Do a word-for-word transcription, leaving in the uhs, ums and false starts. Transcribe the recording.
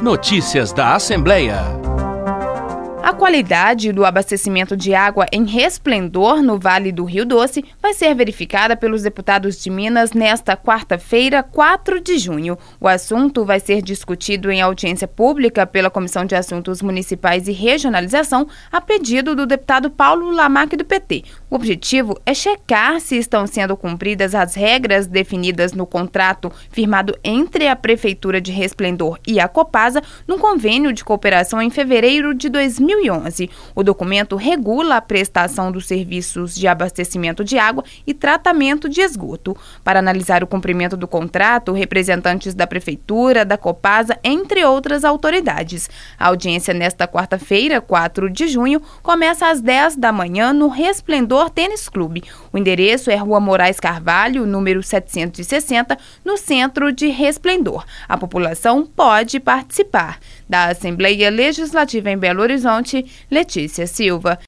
Notícias da Assembleia. A qualidade do abastecimento de água em Resplendor, no Vale do Rio Doce, vai ser verificada pelos deputados de Minas nesta quarta-feira, quatro de junho. O assunto vai ser discutido em audiência pública pela Comissão de Assuntos Municipais e Regionalização, a pedido do deputado Paulo Lamaque, do P T. O objetivo é checar se estão sendo cumpridas as regras definidas no contrato firmado entre a Prefeitura de Resplendor e a Copasa, num convênio de cooperação em fevereiro de dois mil e onze. O documento regula a prestação dos serviços de abastecimento de água e tratamento de esgoto. Para analisar o cumprimento do contrato, representantes da Prefeitura, da Copasa, entre outras autoridades. A audiência nesta quarta-feira, quatro de junho, começa às dez da manhã no Resplendor Tênis Clube. O endereço é Rua Moraes Carvalho, número setecentos e sessenta, no centro de Resplendor. A população pode participar. Da Assembleia Legislativa em Belo Horizonte, Letícia Silva.